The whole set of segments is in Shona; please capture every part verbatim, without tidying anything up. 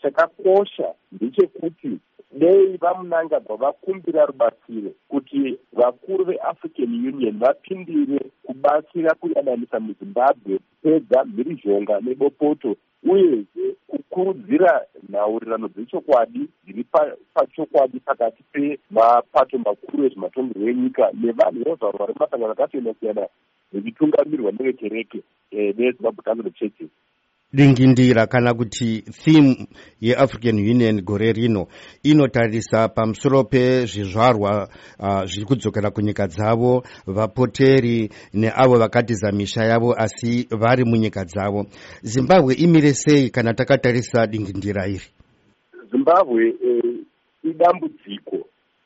chakakosha ndechekuti dei vamunangagwa vakumbira rubatsiro kuti vakuru veAfrican Union vapindire kubatsira kuyananisa muZimbabwe kupedza mhirizhonga nebopoto uyezve kukurudzira nhaurirano dzechokwadi dziri pachokwadi pakati pemapato makuru ezvematongerwo enyika nevanhu vozvarwa vari mumasangano akasiyana-siyana zvichitungamirirwa nevekereke nezimbabwe council of churches. Dingindira kana kuti theme yeAfrican Union gore rino inotarisa pamusoro pezvizvarwa uh, zviri kudzokera kunyika dzavo, vapoteri neavo vakatiza misha yavo asi vari munyika dzavo. Zimbabwe imire sei kana takatarisa dingindira iri? Zimbabwe eh, idambudziko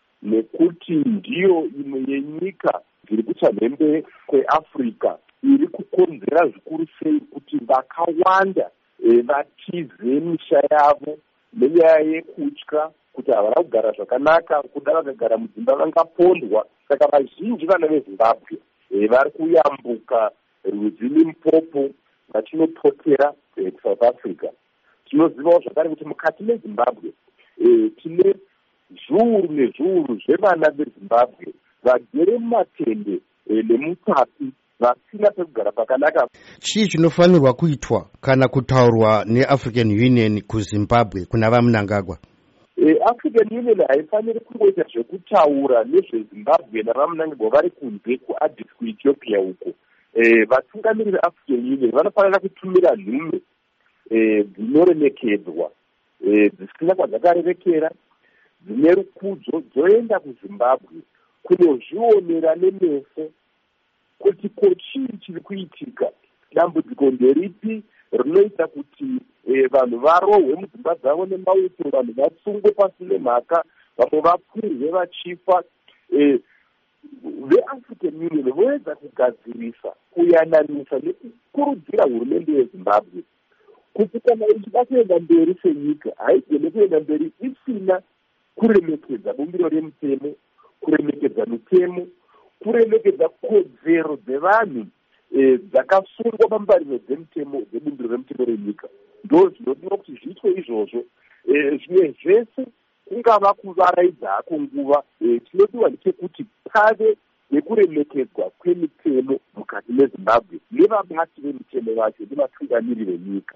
nekuti ndiyo imwe yenyika dziri kuchamhembe kweAfrica iri kukonzera zvikuru sei kuti vakawanda e, vatize misha yavo nenyaya yekutya kuti havana kugara zvakanaka, kuda vakagara mudzimba vangapondwa. Saka vazhinji vana veZimbabwe e, vari kuyambuka rwizi Limpopo vachinopotera e, kuSouth Africa. Tinozivawo zvakare kuti mukati meZimbabwe e, tine zviuru nezviuru zvevana veZimbabwe vagere mumatende e, nemutapi vasina pekugara pakanaka. Chii chinofanirwa kuitwa kana kutaurwa neAfrican Union kuZimbabwe kuna vaMnangagwa? E, African Union haifaniri kungoita zvekutaura nezveZimbabwe navaMnangagwa vari kunze kuAddis kuEthiopia uko. E, vatungamiri veAfrican Union vanofanira kutumira nhume e, dzinoremekedzwa e, dzisina kwadzakarerekera, dzine rukudzo, dzoenda kuZimbabwe kunozvionera nemeso kuti ko chii chiri kuitika, dambudziko nderipi rinoita kuti e, vanhu varohwe mudzimba dzavo nemauto, vanhu vasungwe pasina mhaka, vamwe vapfurwe vachifa. E, veAfrican Union voedza kugadzirisa, kuyananisa nekukurudzira hurumende yeZimbabwe kuti kana ichida kuenda mberi senyika haigone kuenda mberi isina kuremekedza bumbiro remutemo, kuremekedza mitemo, kuremekedza kodzero dzevanhu e, dzakasungwa pambariro dzemutemo dzebumbiro remutemo renyika. Ndo zvinodiwa kuti zviitwe izvozvo. E, zvimwe zvese kungava kuvaraidza hako nguva, e, chinodiwa ndechekuti pave nekuremekedzwa kwemitemo mukati meZimbabwe nevabati vemitemo vacho nevatungamiri venyika.